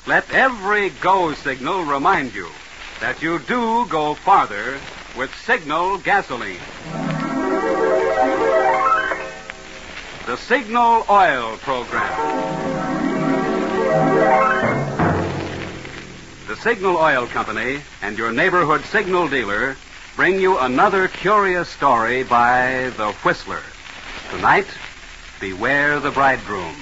Let every go signal remind you that you do go farther with Signal gasoline. The Signal Oil Program. The Signal Oil Company and your neighborhood Signal dealer bring you another curious story by The Whistler. Tonight, Beware the Bridegroom.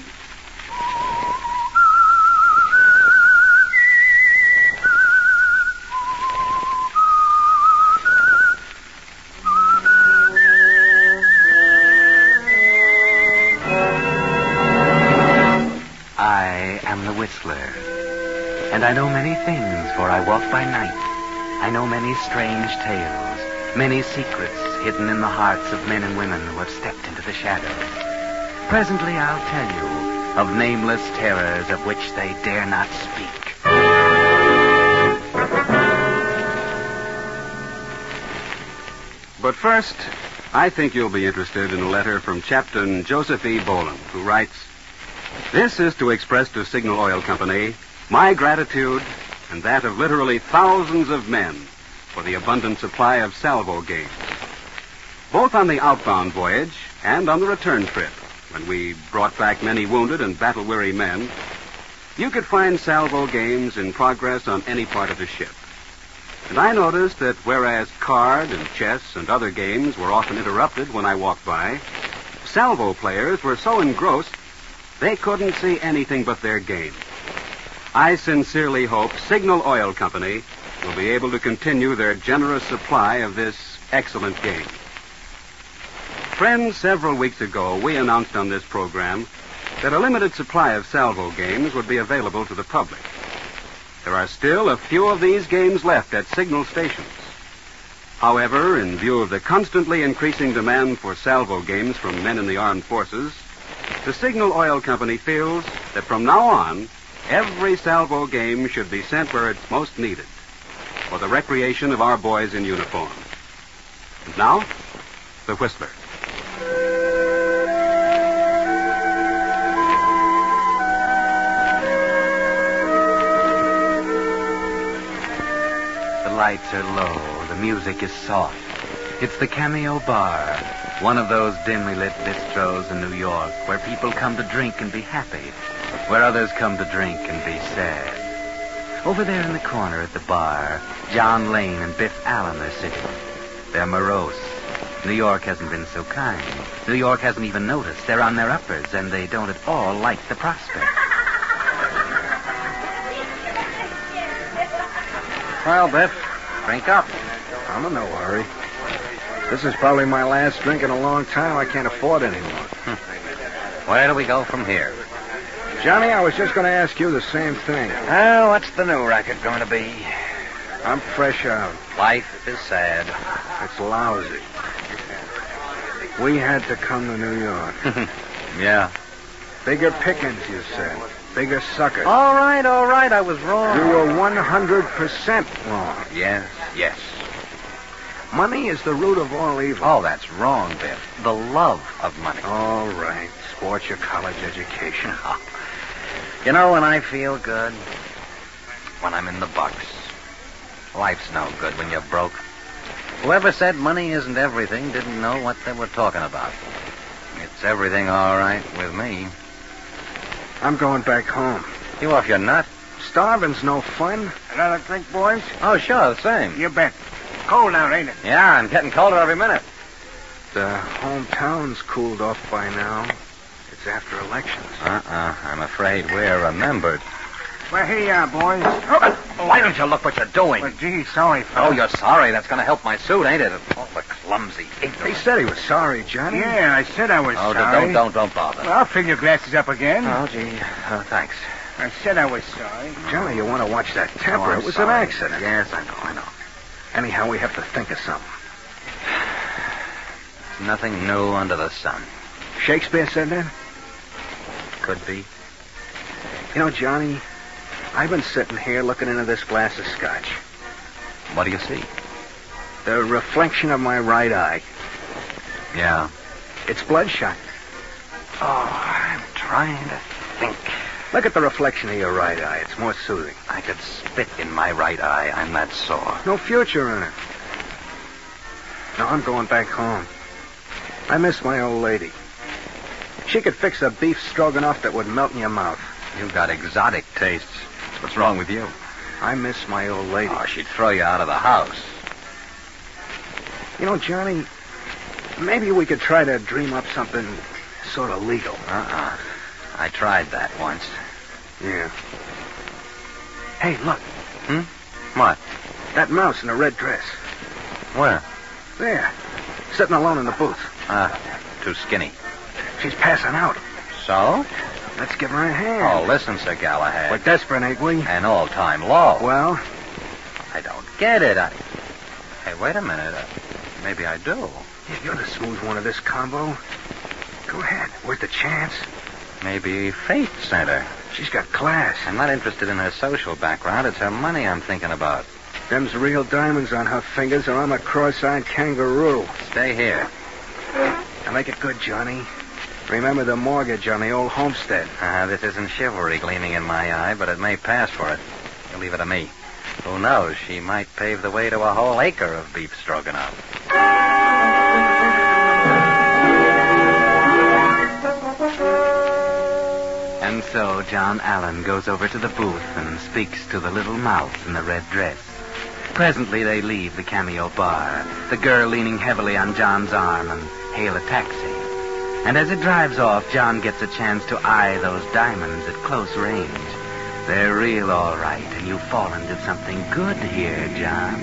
I am the Whistler, and I know many things, for I walk by night. I know many strange tales, many secrets hidden in the hearts of men and women who have stepped into the shadows. Presently I'll tell you of nameless terrors of which they dare not speak. But first, I think you'll be interested in a letter from Captain Joseph E. Boland, who writes, "This is to express to Signal Oil Company my gratitude and that of literally thousands of men for the abundant supply of salvo games. Both on the outbound voyage and on the return trip, when we brought back many wounded and battle-weary men, you could find salvo games in progress on any part of the ship. And I noticed that whereas card and chess and other games were often interrupted when I walked by, salvo players were so engrossed they couldn't see anything but their game. I sincerely hope Signal Oil Company will be able to continue their generous supply of this excellent game." Friends, several weeks ago, we announced on this program that a limited supply of salvo games would be available to the public. There are still a few of these games left at Signal stations. However, in view of the constantly increasing demand for salvo games from men in the armed forces, the Signal Oil Company feels that from now on, every salvo game should be sent where it's most needed, for the recreation of our boys in uniform. And now, The Whistler. The lights are low, the music is soft. It's the Cameo Bar, one of those dimly lit bistros in New York where people come to drink and be happy, where others come to drink and be sad. Over there in the corner at the bar, John Lane and Biff Allen are sitting. They're morose. New York hasn't been so kind. New York hasn't even noticed. They're on their uppers, and they don't at all like the prospect. Well, Biff, drink up. I'm in no hurry. This is probably my last drink in a long time. I can't afford any more. Where do we go from here? Johnny, I was just going to ask you the same thing. Well, what's the new racket going to be? I'm fresh out. Life is sad. It's lousy. We had to come to New York. Yeah. Bigger pickings, you said. Bigger suckers. All right, I was wrong. You were 100% wrong. Yes. Money is the root of all evil. Oh, that's wrong, Biff. The love of money. All right. Sport your college education. You know when I feel good? When I'm in the bucks. Life's no good when you're broke. Whoever said money isn't everything didn't know what they were talking about. It's everything all right with me. I'm going back home. You off your nut? Starving's no fun. Another drink, boys? Oh, sure, the same. You bet. Cold out, ain't it? Yeah, and getting colder every minute. The hometown's cooled off by now. It's after elections. I'm afraid we're remembered. Well, here you are, boys. Why don't you look what you're doing? Well, gee, sorry, fella. Oh, you're sorry. That's going to help my suit, ain't it? Oh, the clumsy He ignorant. said he was sorry, Johnny. Yeah, I said I was Oh, sorry. don't bother. Well, I'll fill your glasses up again. Oh, gee. Thanks. I said I was sorry. Johnny, you want to watch that temper. Oh, I'm It was sorry. an accident. Yes, I know. Anyhow, we have to think of something. Nothing new under the sun. Shakespeare said that? Could be. You know, Johnny, I've been sitting here looking into this glass of scotch. What do you see? The reflection of my right eye. Yeah. It's bloodshot. Oh, I'm trying to think. Look at the reflection of your right eye. It's more soothing. I could spit in my right eye. I'm that sore. No future in it. No, I'm going back home. I miss my old lady. She could fix a beef stroganoff that would melt in your mouth. You've got exotic tastes. What's wrong with you? I miss my old lady. Oh, she'd throw you out of the house. You know, Johnny, maybe we could try to dream up something sort of legal. I tried that once. Yeah. Hey, look. What? That mouse in a red dress. Where? There. Sitting alone in the booth. Too skinny. She's passing out. So? Let's give her a hand. Oh, listen, Sir Galahad. We're desperate, ain't we? An all-time low. Well? I don't get it. Hey, wait a minute. Maybe I do. Yeah, you're the smooth one of this combo. Go ahead. Where's the chance? Maybe fate sent her. She's got class. I'm not interested in her social background. It's her money I'm thinking about. Them's real diamonds on her fingers, or I'm a cross-eyed kangaroo. Stay here. Now make it good, Johnny. Remember the mortgage on the old homestead. This isn't chivalry gleaming in my eye, but it may pass for it. You leave it to me. Who knows? She might pave the way to a whole acre of beef stroganoff. And so John Allen goes over to the booth and speaks to the little mouse in the red dress. Presently they leave the Cameo bar, the girl leaning heavily on John's arm, and hail a taxi. And as it drives off, John gets a chance to eye those diamonds at close range. They're real all right, and you've fallen to something good here, John.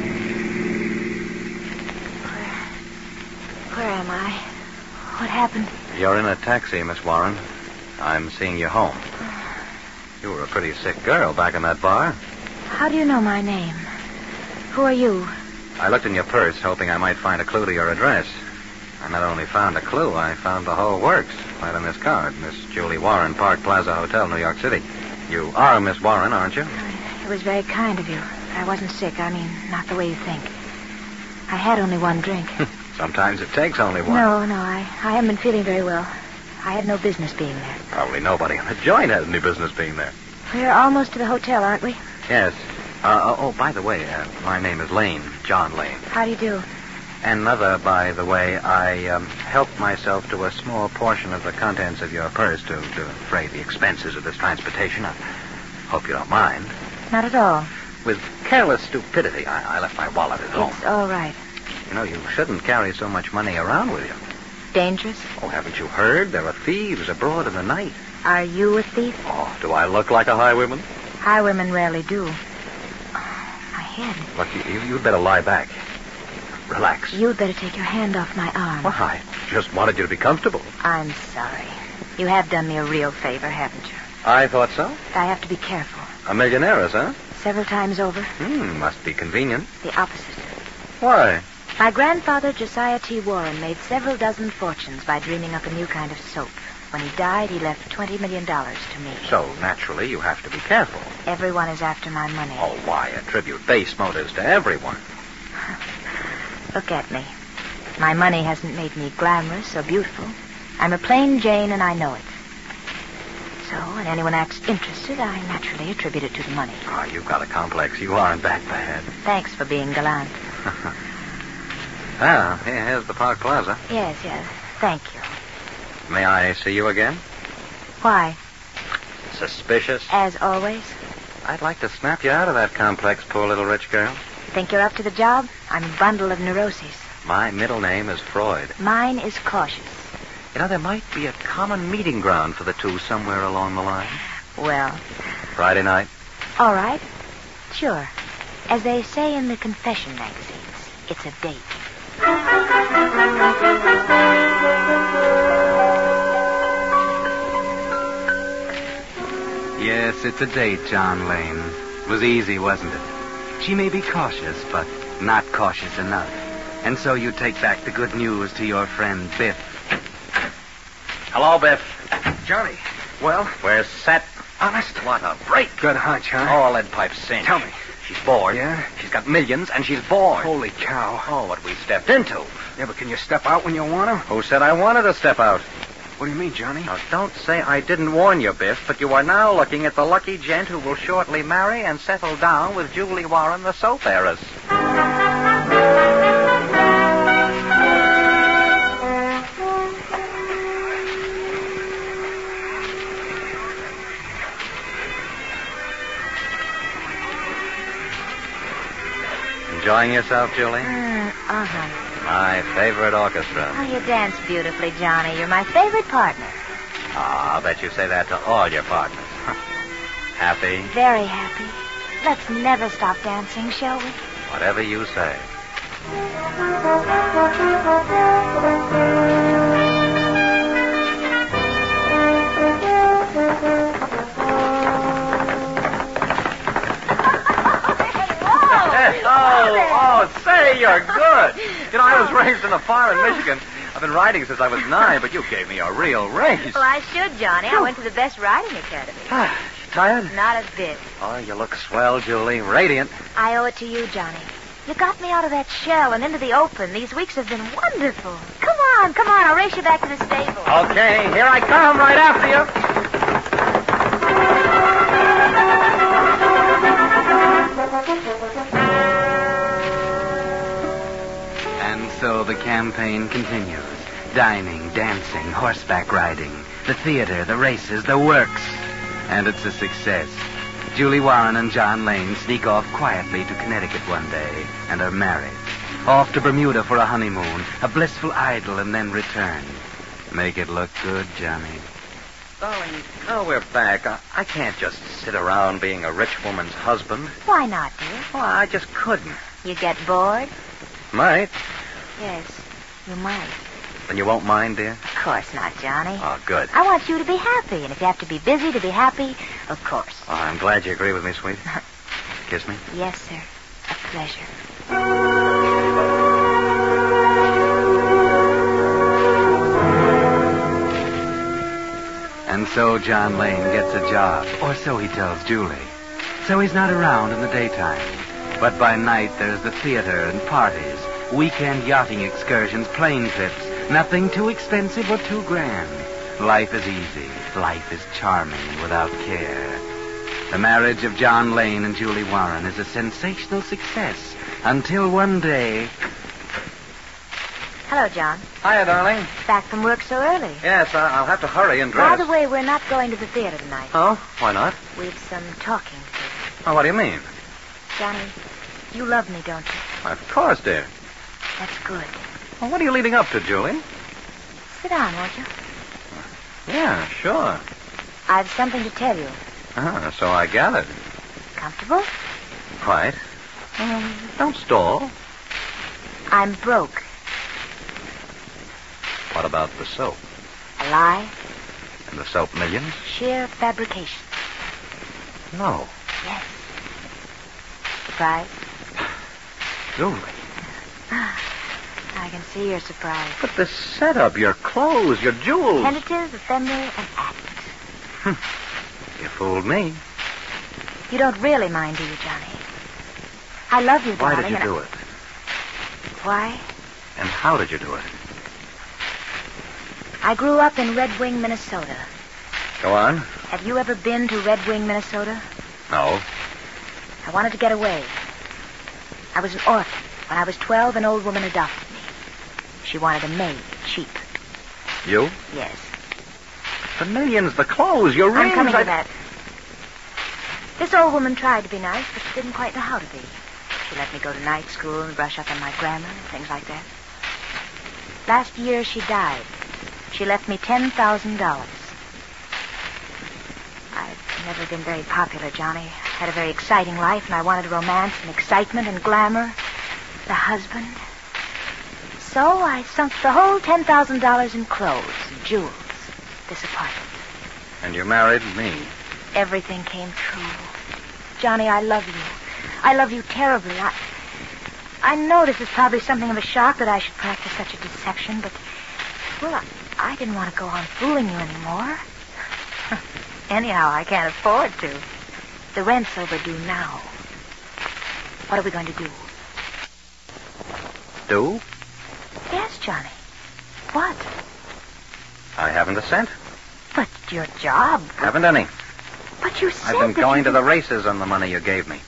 Where am I? What happened? You're in a taxi, Miss Warren. I'm seeing you home. You were a pretty sick girl back in that bar. How do you know my name? Who are you? I looked in your purse, hoping I might find a clue to your address. I not only found a clue, I found the whole works right on this card. Miss Julie Warren, Park Plaza Hotel, New York City. You are Miss Warren, aren't you? It was very kind of you. I wasn't sick. I mean, not the way you think. I had only one drink. Sometimes it takes only one. No, I haven't been feeling very well. I had no business being there. Probably nobody in the joint has any business being there. We're almost to the hotel, aren't we? Yes. By the way, my name is Lane, John Lane. How do you do? Another, by the way, I helped myself to a small portion of the contents of your purse to defray the expenses of this transportation. I hope you don't mind. Not at all. With careless stupidity, I left my wallet at home. It's all right. You know, you shouldn't carry so much money around with you. Dangerous? Oh, haven't you heard? There are thieves abroad in the night. Are you a thief? Oh, do I look like a highwayman? Highwaymen rarely do. My head. Look, you'd better lie back. Relax. You'd better take your hand off my arm. Well, I just wanted you to be comfortable. I'm sorry. You have done me a real favor, haven't you? I thought so. I have to be careful. A millionaire, huh? Several times over. Must be convenient. The opposite. Why? My grandfather, Josiah T. Warren, made several dozen fortunes by dreaming up a new kind of soap. When he died, he left $20 million to me. So, naturally, you have to be careful. Everyone is after my money. Oh, why attribute base motives to everyone? Look at me. My money hasn't made me glamorous or beautiful. I'm a plain Jane, and I know it. So, when anyone acts interested, I naturally attribute it to the money. Oh, you've got a complex. You aren't that bad. Thanks for being gallant. Here's the Park Plaza. Yes. Thank you. May I see you again? Why? Suspicious? As always. I'd like to snap you out of that complex, poor little rich girl. Think you're up to the job? I'm a bundle of neuroses. My middle name is Freud. Mine is cautious. You know, there might be a common meeting ground for the two somewhere along the line. Well. Friday night? All right. Sure. As they say in the confession magazines, it's a date. Yes, it's a date, John Lane. It was easy, wasn't it? She may be cautious, but not cautious enough. And so you take back the good news to your friend Biff. Hello, Biff. Johnny, well? We're set. Honest? What a break. Good hunch, huh? All lead pipes cinched. Tell me. She's bored. Yeah? She's got millions, and she's bored. Holy cow. Oh, what we stepped into. Yeah, but can you step out when you want to? Who said I wanted to step out? What do you mean, Johnny? Now, don't say I didn't warn you, Biff, but you are now looking at the lucky gent who will shortly marry and settle down with Julie Warren, the soap heiress. Enjoying yourself, Julie? Uh-huh. My favorite orchestra. Oh, you dance beautifully, Johnny. You're my favorite partner. I'll bet you say that to all your partners. Happy? Very happy. Let's never stop dancing, shall we? Whatever you say. Say, you're good. You know, I was raised in a farm in Michigan. I've been riding since I was 9, but you gave me a real race. Well, I should, Johnny. I went to the best riding academy. You tired? Not a bit. Oh, you look swell, Julie. Radiant. I owe it to you, Johnny. You got me out of that shell and into the open. These weeks have been wonderful. Come on. I'll race you back to the stable. Okay, here I come, right after you. And so the campaign continues. Dining, dancing, horseback riding, the theater, the races, the works. And it's a success. Julie Warren and John Lane sneak off quietly to Connecticut one day and are married. Off to Bermuda for a honeymoon, a blissful idyll, and then return. Make it look good, Johnny. Darling, now we're back. I can't just sit around being a rich woman's husband. Why not, dear? Well, I just couldn't. You get bored? Might. Yes, you might. Then you won't mind, dear? Of course not, Johnny. Oh, good. I want you to be happy, and if you have to be busy to be happy, of course. Oh, I'm glad you agree with me, sweet. Kiss me. Yes, sir. A pleasure. And so John Lane gets a job, or so he tells Julie. So he's not around in the daytime. But by night, there's the theater and parties, weekend yachting excursions, plane trips. Nothing too expensive or too grand. Life is easy. Life is charming and without care. The marriage of John Lane and Julie Warren is a sensational success until one day... Hello, John. Hiya, darling. Back from work so early. Yes, I'll have to hurry and By dress. the way, we're not going to the theater tonight. Oh, why not? We've some talking to do. Oh, what do you mean? Johnny, you love me, don't you? Of course, dear. That's good. Well, what are you leading up to, Julie? Sit down, won't you? Yeah, sure. I've something to tell you. So I gathered. Comfortable? Right. Don't stall. I'm broke. What about the soap? A lie? And the soap millions? Sheer fabrication. No. Yes. Surprise? Julie. I can see you're surprised. But the setup, your clothes, your jewels. Tentative, ephemeral, and apt. You fooled me. You don't really mind, do you, Johnny? I love you, Why darling. did you do it? Why? And how did you do it? I grew up in Red Wing, Minnesota. Go on. Have you ever been to Red Wing, Minnesota? No. I wanted to get away. I was an orphan. When I was 12, an old woman adopted me. She wanted a maid, cheap. You? Yes. The millions, the clothes, your rings. I'm coming to that. This old woman tried to be nice, but she didn't quite know how to be. She let me go to night school and brush up on my grammar and things like that. Last year, she died. She left me $10,000. I've never been very popular, Johnny. I had a very exciting life, and I wanted romance and excitement and glamour. The husband. So I sunk the whole $10,000 in clothes and jewels. This apartment. And you married me. Everything came true. Johnny, I love you. I love you terribly. I know this is probably something of a shock that I should practice such a deception, but, well, I didn't want to go on fooling you anymore. Anyhow, I can't afford to. The rent's overdue now. What are we going to do? Do? Yes, Johnny. What? I haven't a cent. But your job. Haven't any. But you said I've been that going you to the races on the money you gave me.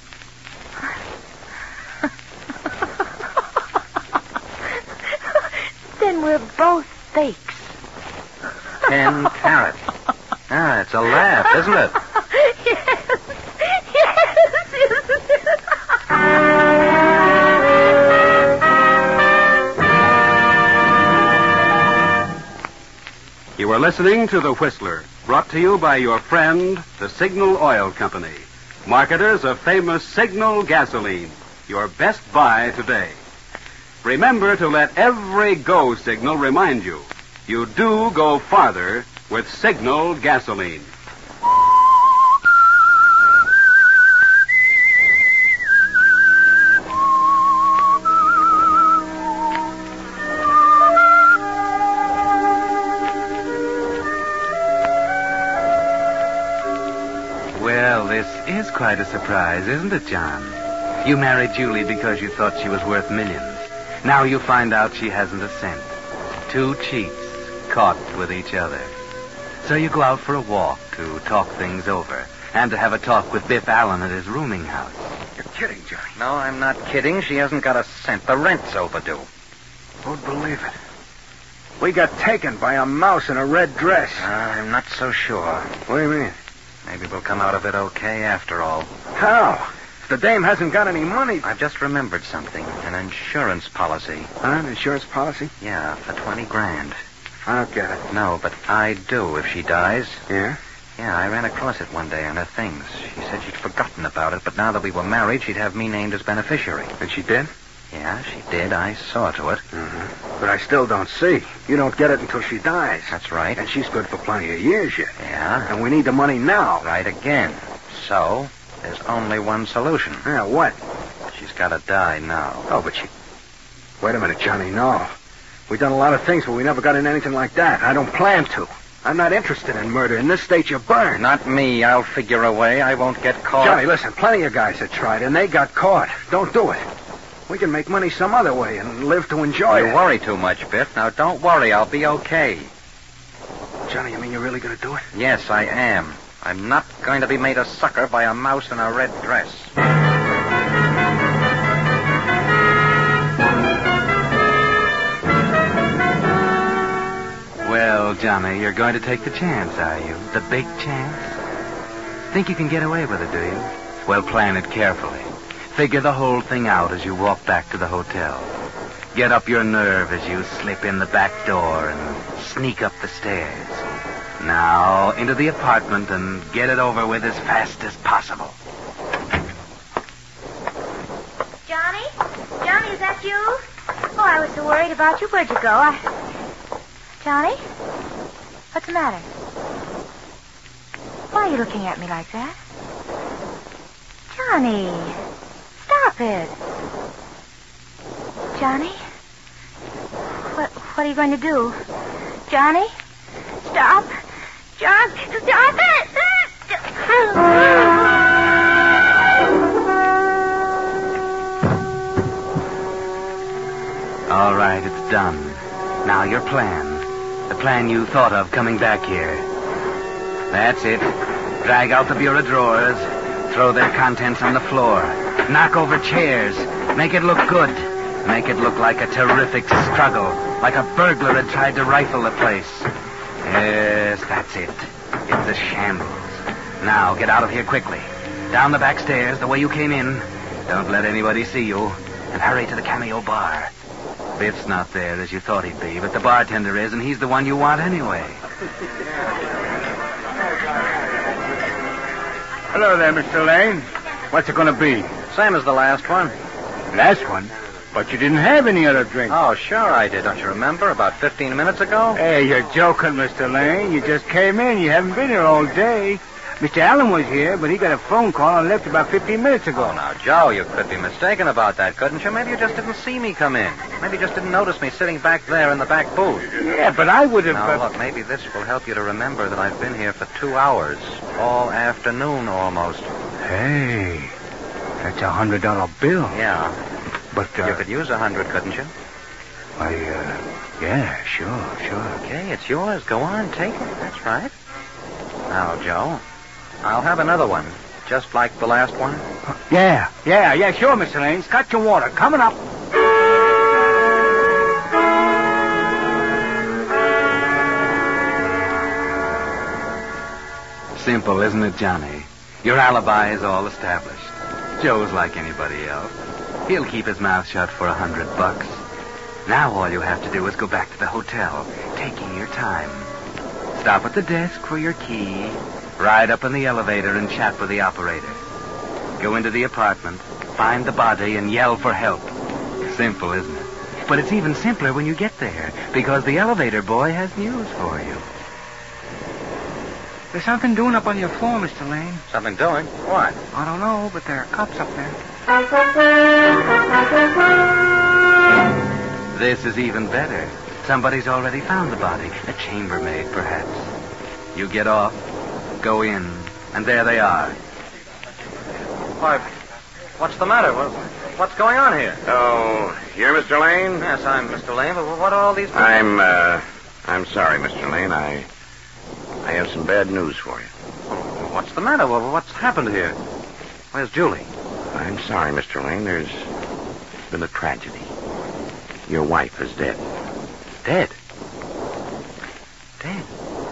Then we're both fakes. 10 carats. Ah, it's a laugh, isn't it? Yes. Yes, isn't it? You are listening to The Whistler, brought to you by your friend, the Signal Oil Company, marketers of famous Signal gasoline, your best buy today. Remember to let every go signal remind you, you do go farther with Signal gasoline. Well, this is quite a surprise, isn't it, John? You married Julie because you thought she was worth millions. Now you find out she hasn't a cent. Two cheats caught with each other. So you go out for a walk to talk things over and to have a talk with Biff Allen at his rooming house. You're kidding, Johnny. No, I'm not kidding. She hasn't got a cent. The rent's overdue. Who'd believe it? We got taken by a mouse in a red dress. I'm not so sure. What do you mean? Maybe we'll come out of it okay after all. How? If the dame hasn't got any money. I've just remembered something. An insurance policy. An insurance policy? Yeah, for 20 grand. I don't get it. No, but I do if she dies. Yeah? Yeah, I ran across it one day on her things. She said she'd forgotten about it, but now that we were married, she'd have me named as beneficiary. And she did? Yeah, she did. I saw to it. Mm-hmm. But I still don't see. You don't get it until she dies. That's right. And she's good for plenty of years yet. Yeah. And we need the money now. Right again. So, there's only one solution. Yeah, what? She's got to die now. Oh, but she... Wait a minute, Johnny, no. We've done a lot of things, but we never got in anything like that. I don't plan to. I'm not interested in murder. In this state, you're burned. Not me. I'll figure a way. I won't get caught. Johnny, listen, plenty of guys have tried, and they got caught. Don't do it. We can make money some other way and live to enjoy You it. worry too much, Biff. Now, don't worry. I'll be okay. Johnny, you mean you're really going to do it? Yes, I am. I'm not going to be made a sucker by a mouse in a red dress. Well, Johnny, you're going to take the chance, are you? The big chance? Think you can get away with it, do you? Well, plan it carefully. Figure the whole thing out as you walk back to the hotel. Get up your nerve as you slip in the back door and sneak up the stairs. Now, into the apartment and get it over with as fast as possible. Johnny? Johnny, is that you? Oh, I was so worried about you. Where'd you go? Johnny? What's the matter? Why are you looking at me like that? Johnny, stop it. Johnny? What are you going to do? Johnny? Stop. John, stop it! All right, it's done. Now your plan. The plan you thought of coming back here. That's it. Drag out the bureau drawers. Throw their contents on the floor. Knock over chairs. Make it look good. Make it look like a terrific struggle. Like a burglar had tried to rifle the place. Yes, that's it. It's a shambles. Now, get out of here quickly. Down the back stairs, the way you came in. Don't let anybody see you. And hurry to the Cameo Bar. Biff's not there as you thought he'd be, but the bartender is, and he's the one you want anyway. Hello there, Mr. Lane. What's it going to be? Same as the last one. Last one? But you didn't have any other drink. Oh, sure I did. Don't you remember? About 15 minutes ago? Hey, you're joking, Mr. Lane. You just came in. You haven't been here all day. Mr. Allen was here, but he got a phone call and left about 15 minutes ago. Oh, now, Joe, you could be mistaken about that, couldn't you? Maybe you just didn't see me come in. Maybe you just didn't notice me sitting back there in the back booth. Yeah, but I would have... Now, look, maybe this will help you to remember that I've been here for 2 hours. All afternoon, almost. Hey, that's $100 bill. Yeah. But, You could use 100, couldn't you? Yeah, sure. Okay, it's yours. Go on, take it. That's right. Now, Joe, I'll have another one, just like the last one. Yeah, sure, Mr. Lane. Scotch and water. Coming up. Simple, isn't it, Johnny? Your alibi is all established. Joe's like anybody else. He'll keep his mouth shut for $100. Now all you have to do is go back to the hotel, taking your time. Stop at the desk for your key, ride up in the elevator and chat with the operator. Go into the apartment, find the body, and yell for help. Simple, isn't it? But it's even simpler when you get there, because the elevator boy has news for you. There's something doing up on your floor, Mr. Lane. Something doing? What? I don't know, but there are cops up there. This is even better. Somebody's already found the body. A chambermaid, perhaps. You get off, go in, and there they are. Why, what's the matter? What's going on here? Oh, you're Mr. Lane? Yes, I'm Mr. Lane, but what are all these people? I'm sorry, Mr. Lane. I have some bad news for you. What's the matter? What's happened here? Where's Julie? I'm sorry, Mr. Lane. There's been a tragedy. Your wife is dead. Dead? Dead?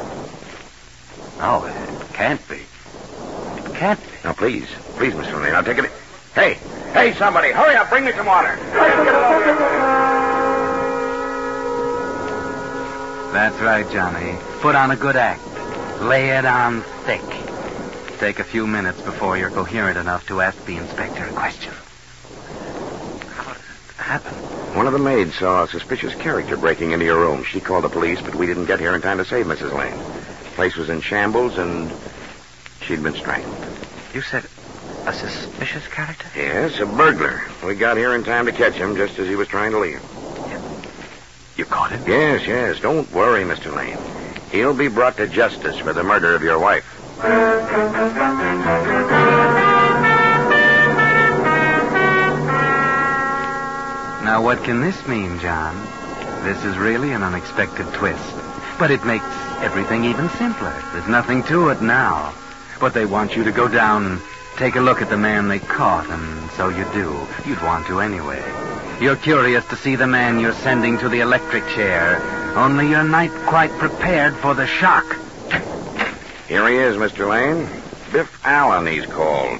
No, it can't be. It can't be. Now, please, Mr. Lane, I'll take it. Hey, somebody, hurry up, bring me some water. That's right, Johnny. Put on a good act. Lay it on thick. Take a few minutes before you're coherent enough to ask the inspector a question. How did it happen? One of the maids saw a suspicious character breaking into your room. She called the police, but we didn't get here in time to save Mrs. Lane. The place was in shambles, and she'd been strangled. You said a suspicious character? Yes, a burglar. We got here in time to catch him just as he was trying to leave. You caught him? Yes. Don't worry, Mr. Lane. He'll be brought to justice for the murder of your wife. Now, what can this mean, John? This is really an unexpected twist. But it makes everything even simpler. There's nothing to it now. But they want you to go down and take a look at the man they caught, and so you do. You'd want to anyway. You're curious to see the man you're sending to the electric chair, only you're not quite prepared for the shock. Here he is, Mr. Lane. Biff Allen, he's called.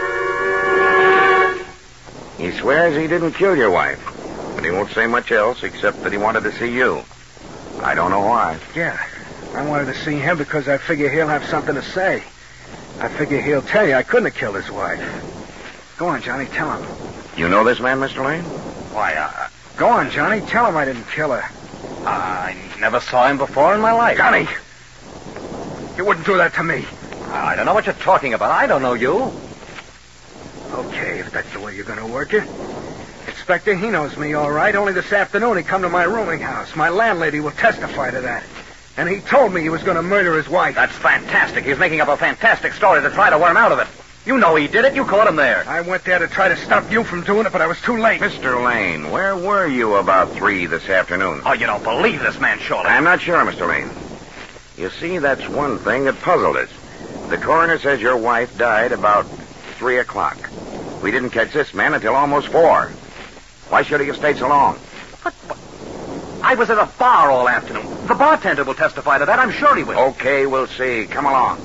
He swears he didn't kill your wife, but he won't say much else except that he wanted to see you. I don't know why. Yeah, I wanted to see him because I figure he'll have something to say. I figure he'll tell you I couldn't have killed his wife. Go on, Johnny, tell him. You know this man, Mr. Lane? Why, Go on, Johnny, tell him I didn't kill her. I never saw him before in my life. Johnny! You wouldn't do that to me. I don't know what you're talking about. I don't know you. Okay, if that's the way you're going to work it. Inspector, he knows me all right. Only this afternoon he come to my rooming house. My landlady will testify to that. And he told me he was going to murder his wife. That's fantastic. He's making up a fantastic story to try to worm out of it. You know he did it. You caught him there. I went there to try to stop you from doing it, but I was too late. Mr. Lane, where were you about 3 this afternoon? Oh, you don't believe this man, surely. I'm not sure, Mr. Lane. You see, that's one thing that puzzled us. The coroner says your wife died about 3 o'clock. We didn't catch this man until almost 4. Why should he have stayed so long? But I was at a bar all afternoon. The bartender will testify to that. I'm sure he will. Okay, we'll see. Come along.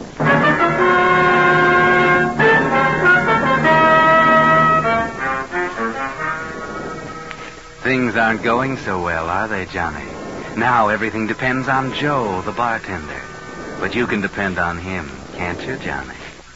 Things aren't going so well, are they, Johnny? Now everything depends on Joe, the bartender. But you can depend on him, can't you, Johnny?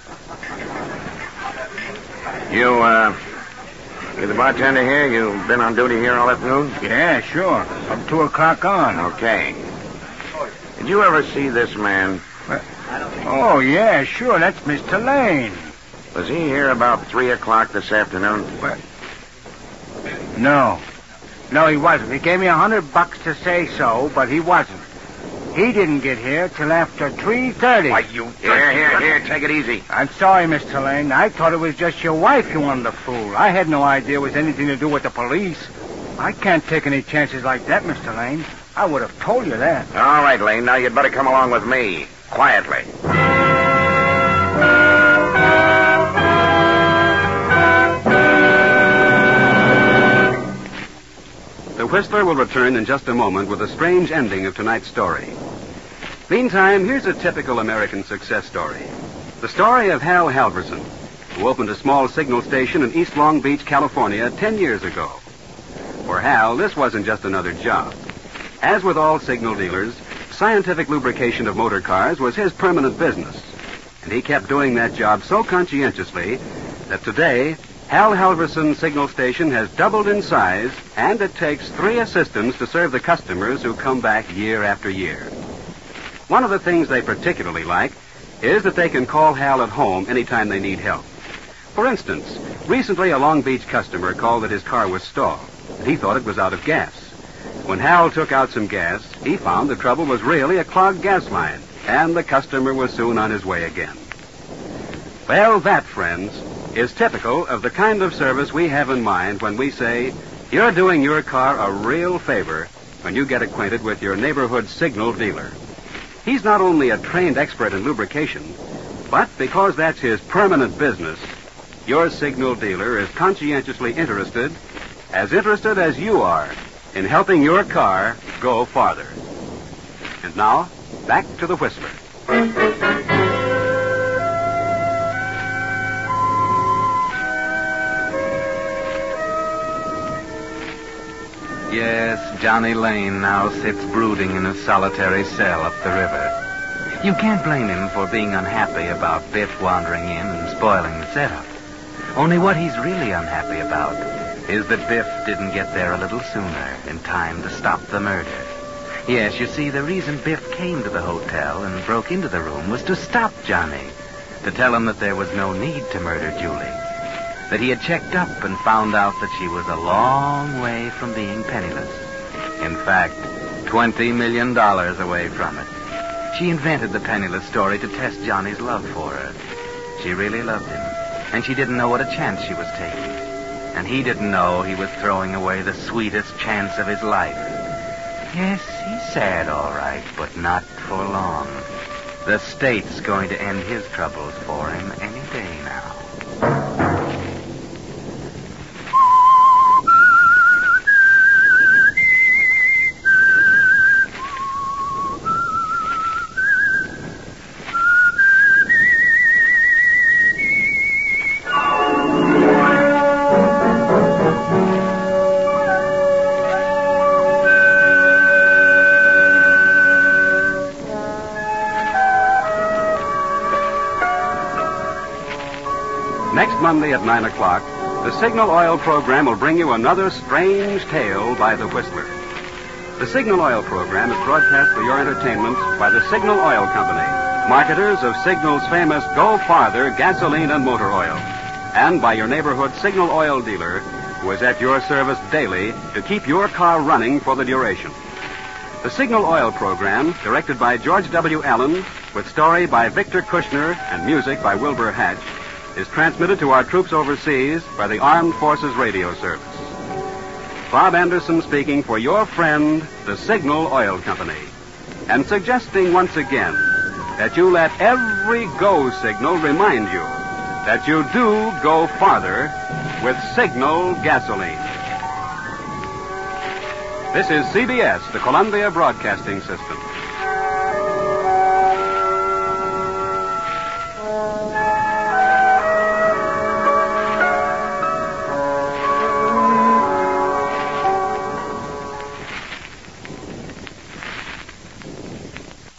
You the bartender here? You've been on duty here all afternoon? Yeah, sure. From 2 o'clock on. Okay. Did you ever see this man? Oh, yeah, sure. That's Mr. Lane. Was he here about 3 o'clock this afternoon? No. No, he wasn't. He gave me $100 to say so, but he wasn't. He didn't get here till after 3:30. Why, you... Here, take it easy. I'm sorry, Mr. Lane. I thought it was just your wife you wanted to fool. I had no idea it was anything to do with the police. I can't take any chances like that, Mr. Lane. I would have told you that. All right, Lane. Now you'd better come along with me. Quietly. The Whistler will return in just a moment with a strange ending of tonight's story. Meantime, here's a typical American success story. The story of Hal Halverson, who opened a small signal station in East Long Beach, California, 10 years ago. For Hal, this wasn't just another job. As with all signal dealers, scientific lubrication of motor cars was his permanent business. And he kept doing that job so conscientiously that today, Hal Halverson's signal station has doubled in size, and it takes 3 assistants to serve the customers who come back year after year. One of the things they particularly like is that they can call Hal at home anytime they need help. For instance, recently a Long Beach customer called that his car was stalled. He thought it was out of gas. When Hal took out some gas, he found the trouble was really a clogged gas line, and the customer was soon on his way again. Well, that, friends, is typical of the kind of service we have in mind when we say you're doing your car a real favor when you get acquainted with your neighborhood signal dealer. He's not only a trained expert in lubrication, but because that's his permanent business, your signal dealer is conscientiously interested as you are, in helping your car go farther. And now, back to the Whistler. Yes, Johnny Lane now sits brooding in a solitary cell up the river. You can't blame him for being unhappy about Biff wandering in and spoiling the setup. Only what he's really unhappy about is that Biff didn't get there a little sooner in time to stop the murder. Yes, you see, the reason Biff came to the hotel and broke into the room was to stop Johnny, to tell him that there was no need to murder Julie, that he had checked up and found out that she was a long way from being penniless. In fact, $20 million away from it. She invented the penniless story to test Johnny's love for her. She really loved him, and she didn't know what a chance she was taking. And he didn't know he was throwing away the sweetest chance of his life. Yes, he's sad, all right, but not for long. The state's going to end his troubles for him any day now. Next Monday at 9 o'clock, the Signal Oil program will bring you another strange tale by the Whistler. The Signal Oil program is broadcast for your entertainment by the Signal Oil Company, marketers of Signal's famous Go Farther gasoline and motor oil, and by your neighborhood Signal Oil dealer, who is at your service daily to keep your car running for the duration. The Signal Oil program, directed by George W. Allen, with story by Victor Kushner and music by Wilbur Hatch, is transmitted to our troops overseas by the Armed Forces Radio Service. Bob Anderson speaking for your friend, the Signal Oil Company, and suggesting once again that you let every go signal remind you that you do go farther with Signal gasoline. This is CBS, the Columbia Broadcasting System.